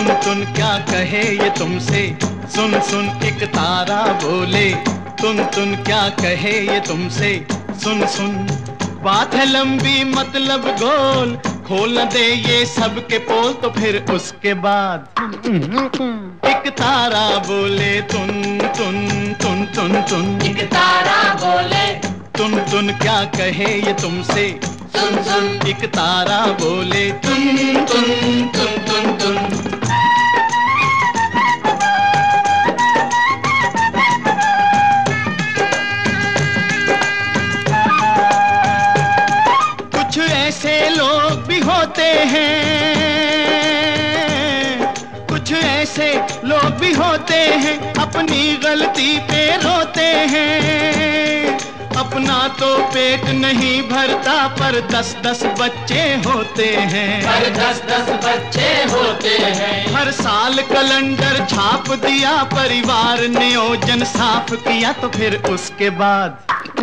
तुन तुन क्या कहे ये तुमसे, सुन सुन एक तारा बोले। तुन तुन क्या कहे ये तुमसे, सुन सुन। बात है लंबी मतलब गोल, खोल न दे ये सब के पोल तो फिर उसके बाद एक तारा बोले तुन तुन तुन तुन तुन। एक तारा बोले तुन तुन क्या कहे ये तुमसे, सुन सुन। एक तारा बोले तुन तुन तुन तुन तुन। कुछ ऐसे लोग भी होते हैं, कुछ ऐसे लोग भी होते हैं, अपनी गलती पे रोते हैं। अपना तो पेट नहीं भरता पर 10-10 बच्चे होते हैं, पर 10-10 बच्चे होते हैं। हर साल कैलेंडर छाप दिया, परिवार नियोजन साफ किया तो फिर उसके बाद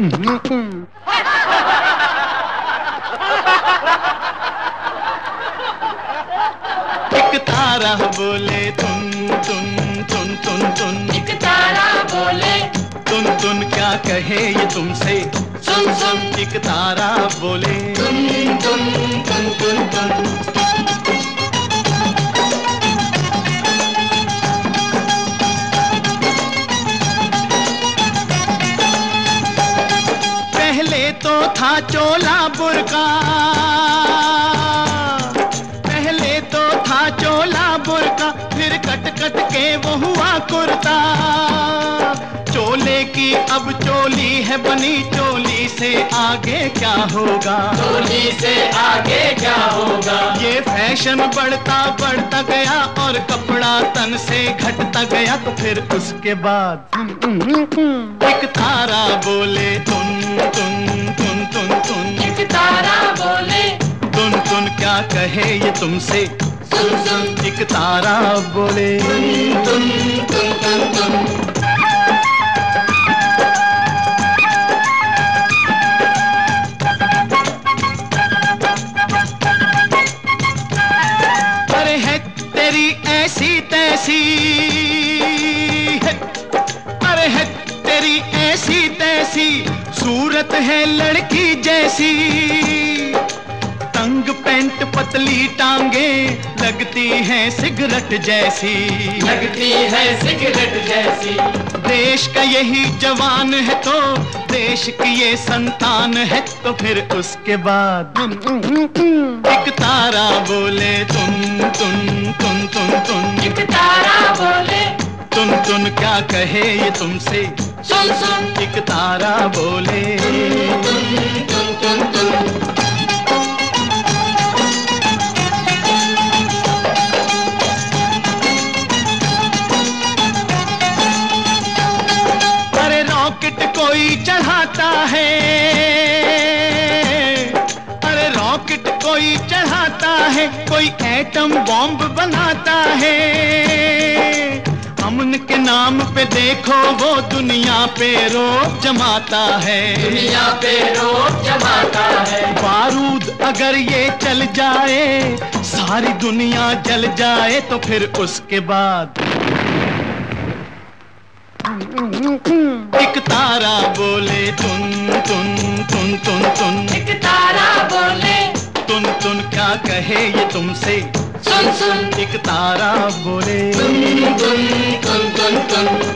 एक तारा बोले तुन तुन तुन तुन तुन। एक तारा बोले तुन तुन क्या कहे ये तुमसे, सुन सुन। एक तारा बोले तुन तुन तुन तुन तुन। पहले तो था चोला बुर्का, पहले तो था चोला बुर्का, फिर कट कट के वो हुआ कुर्ता। चोले की अब चोली है बनी, चोली से आगे क्या होगा, चोली से आगे क्या होगा। ये फैशन बढ़ता बढ़ता गया और कपड़ा तन से घटता गया तो फिर उसके बाद एक तारा बोले तुन तुन तुन तुन तुन। एक तारा बोले तुन तुन क्या कहे ये तुमसे, सुन सुन। एक तारा बोले तुन तुन तुन तुन। अरे है तेरी ऐसी तैसी, अरे है तेरी ऐसी तैसी, सूरत है लड़की जैसी। तंग पैंट पतली टांगे, लगती है सिगरेट जैसी, लगती है सिगरेट जैसी। देश का यही जवान है तो देश की ये संतान है तो फिर उसके बाद एक तारा बोले तुन तुन तुन तुन तुन। एक तारा बोले तुन तुन क्या कहे ये तुमसे, सुन सुन। एक तारा बोले तुन तुन तुन तुन। अरे रॉकेट कोई चढ़ाता है, अरे रॉकेट कोई चढ़ाता है, कोई एटम बॉम्ब बनाता है। अमन के नाम पे देखो वो दुनिया पे रोब जमाता है, दुनिया पे रोब जमाता है। बारूद अगर ये चल जाए, सारी दुनिया जल जाए तो फिर उसके बाद एक तारा बोले तुन तुन तुन तुन तुन। एक तारा बोले तुन तुन क्या कहे ये तुमसे, सुन सुन। एक तारा बोले तुन तुन तुन तुन तुन।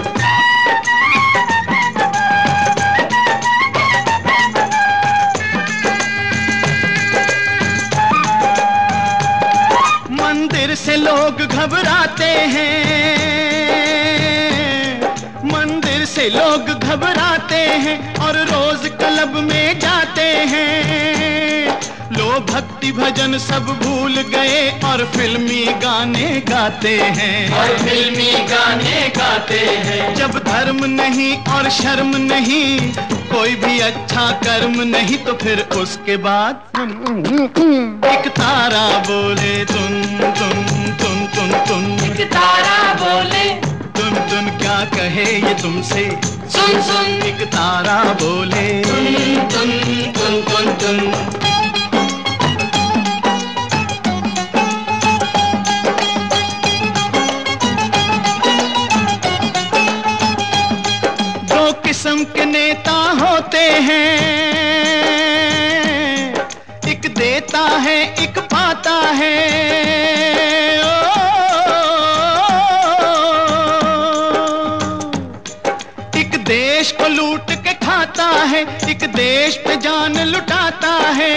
मंदिर से लोग घबराते हैं, मंदिर से लोग घबराते हैं और रोज क्लब में जाते हैं। लोग भक्ति भजन सब भूल गए और फिल्मी गाने गाते हैं, और फिल्मी गाने गाते हैं। जब धर्म नहीं और शर्म नहीं, कोई भी अच्छा कर्म नहीं तो फिर उसके बाद एक तारा बोले तुन तुन तुन तुन तुन। एक तारा बोले तुन तुन क्या कहे ये तुमसे, सुन सुन। एक तारा बोले तुन तुन तुन तुन तुन। किस्म के नेता होते हैं, एक देता है एक पाता है। एक देश को लूट के खाता है, एक देश पे जान लुटाता है।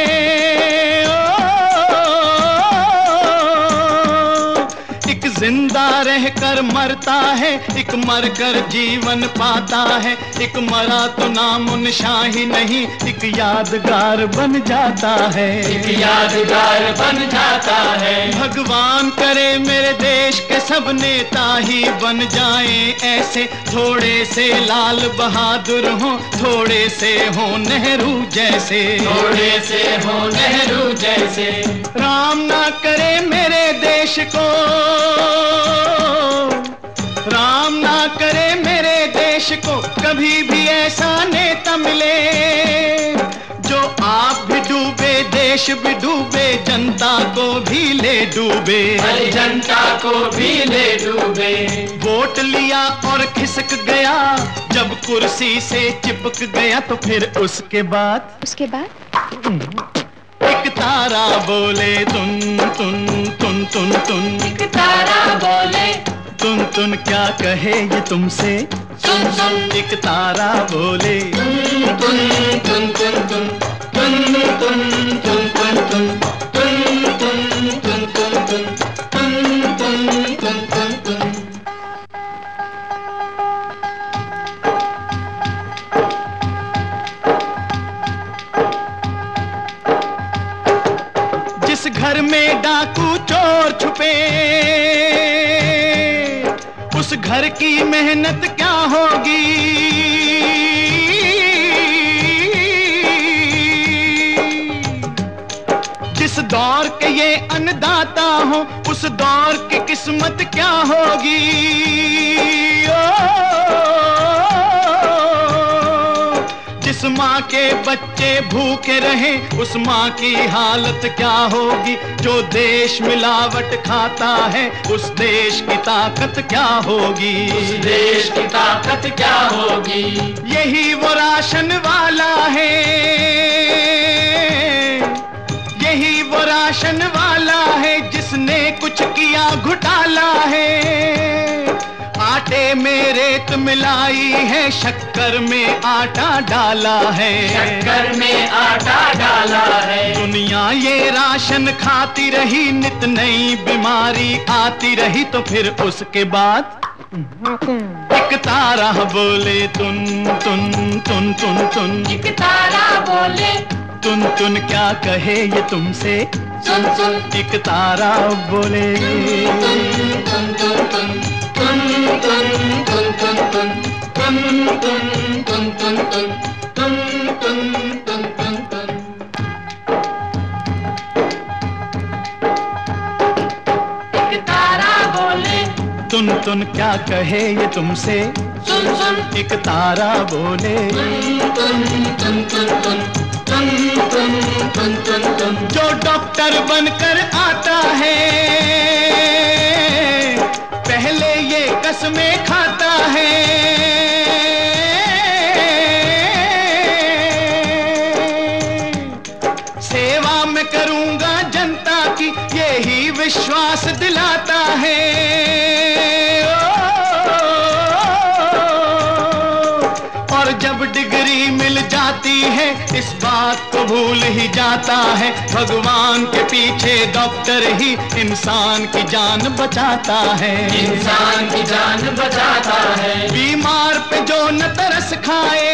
एक जिंदा रहकर मरता है, एक मरकर जीवन पाता है। एक मरा तो नामो निशान ही नहीं, एक यादगार बन जाता है। एक यादगार बन जाता है। भगवान करे मेरे देश के सब नेता ही बन जाएं ऐसे, थोड़े से लाल बहादुर हों, थोड़े से हों नेहरू जैसे, थोड़े से हो नेहरू जैसे। राम ना करे मेरे देश को, राम ना करे मेरे देश को कभी भी ऐसा नेता मिले, जो आप भी डूबे देश भी डूबे, जनता को भी ले डूबे, हर जनता को भी ले डूबे। वोट लिया और खिसक गया, जब कुर्सी से चिपक गया तो फिर उसके बाद एक तारा बोले तुन तुन तुन तुन तुन। एक तारा बोले तुन तुन क्या कहे ये तुमसे, सुन सुन। एक तारा बोले तुन तुन तुन तुन तुन तुन तुन तुन तुन तुन तुन तुन तुन तुन तुन तुन तुन तुन तुन। जिस घर में डाकू चोर छुपे, उस घर की मेहनत क्या होगी। जिस दौर के ये अन्नदाता हो, उस दौर की किस्मत क्या होगी। जिस माँ के बच्चे भूखे रहे, उस माँ की हालत क्या होगी। जो देश मिलावट खाता है, उस देश की ताकत क्या होगी। उस देश की ताकत क्या होगी। यही वो राशन वाला है, यही वो राशन वाला है, जिसने कुछ किया घोटाला है। आटे में रेत मिलाई है, शक्कर में आटा डाला है, शक्कर में आटा डाला है। दुनिया ये राशन खाती रही, नित नई बीमारी आती रही, तो फिर उसके बाद एक तारा बोले तुन तुन तुन तुन तुन। एक तारा बोले तुन तुन क्या कहे ये तुमसे, सुन सुन। एक तारा बोले तुन तुन तुन तुन तुन तुन तुन तुन तुन तुन तुन तुन तुन तुन तुन तुन तुन तुन तुन। एक तारा बोले तुन तुन क्या कहे ये तुमसे, सुन सुन। एक तारा बोले तुन तुन तुन तुन तुन तुन तुन तुन तुन। जो डॉक्टर बनकर आता है, पहले ये कसमें खाता है। सेवा में करूंगा जनता की, यही विश्वास दिलाता है। और जब डिग्री मिल जाती है, इस बात को भूल ही जाता है, भगवान के पीछे डॉक्टर ही इंसान की जान बचाता है। इंसान की जान बचाता है। बीमार पे जो न तरस खाए,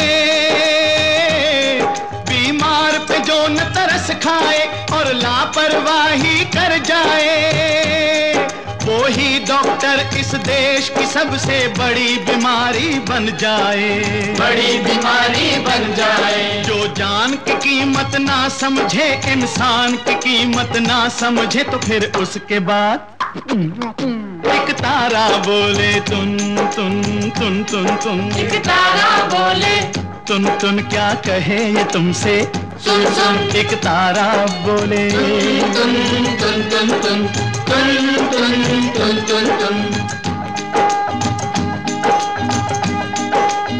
बीमार पे जो न तरस खाए और लापरवाही कर जाए, वो ही डॉक्टर इस देश की सबसे बड़ी बीमारी बन जाए। बड़ी बीमारी बन जाए। जो जान की कीमत ना समझे, इंसान की कीमत ना समझे, तो फिर उसके बाद एक तारा बोले तुन तुन तुन तुन तुन। एक तारा बोले तुन तुन क्या कहे ये तुमसे, सुन सुन। एक तारा बोले तुन तुन तुन तुन तुन तुन तुन तुन तुन।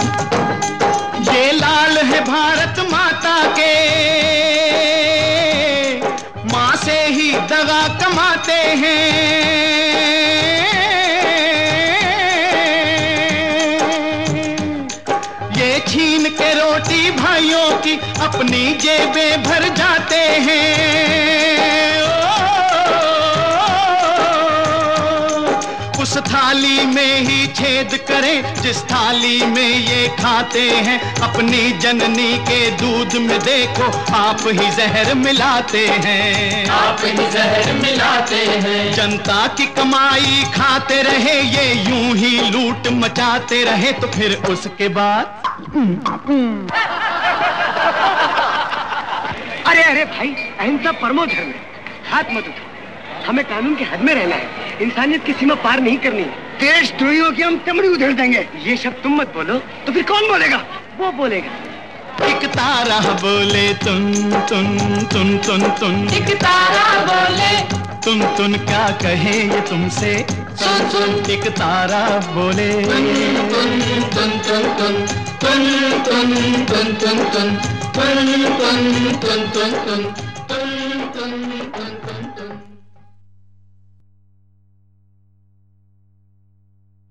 छीन के रोटी भाइयों की अपनी जेबें भर जाते हैं। उस थाली में ही छेद करें जिस थाली में ये खाते हैं। अपनी जननी के दूध में देखो आप ही जहर मिलाते हैं। आप ही जहर मिलाते हैं। जनता की कमाई खाते रहे ये यूं ही लूट मचाते रहे तो फिर उसके बाद अरे अरे भाई, अहिंसा परमो धर्म है, हाथ मत उठाओ। हमें कानून के हद में रहना है, इंसानियत की सीमा पार नहीं करनी है। देशद्रोहियों की हम चमड़ी उधेड़ देंगे। ये शब्द तुम मत बोलो तो फिर कौन बोलेगा? वो बोलेगा। एक तारा बोले तुन तुन तुन तुन तुन, एक तारा बोले तुन तुन क्या कहे ये तुमसे सुन सुन। एक तारा बोले तुन तुन तुन तुन तुन तुन तुन तुन तुन तुन तुन तुन तुन तुन तुन।